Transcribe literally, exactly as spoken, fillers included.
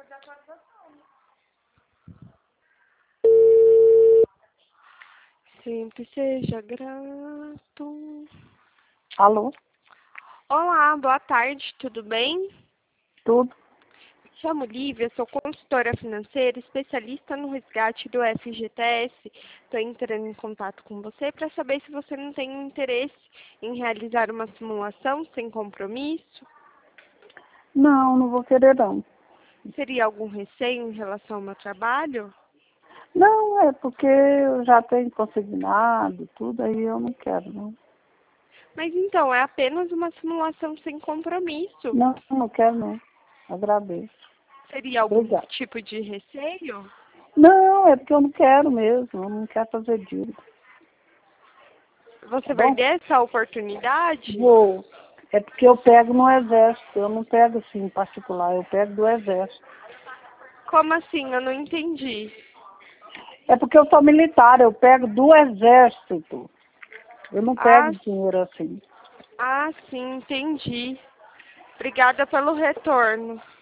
Sempre seja grato. Alô? Olá, boa tarde, tudo bem? Tudo? Chamo Lívia, sou consultora financeira, especialista no resgate do F G T S. Estou entrando em contato com você para saber se você não tem interesse em realizar uma simulação sem compromisso. Não, não vou querer não. Seria algum receio em relação ao meu trabalho? Não, é porque eu já tenho consignado, tudo, aí eu não quero, não. Mas então, é apenas uma simulação sem compromisso. Não, não quero não. Agradeço. Seria algum Obrigada. tipo de receio? Não, é porque eu não quero mesmo, eu não quero fazer dívida. Você Tá vai bom? ter essa oportunidade? Vou. É porque eu pego no exército, eu não pego assim em particular, eu pego do exército. Como assim? Eu não entendi. É porque eu sou militar, eu pego do exército. Eu não Ah, pego dinheiro assim. ah, sim, entendi. Obrigada pelo retorno.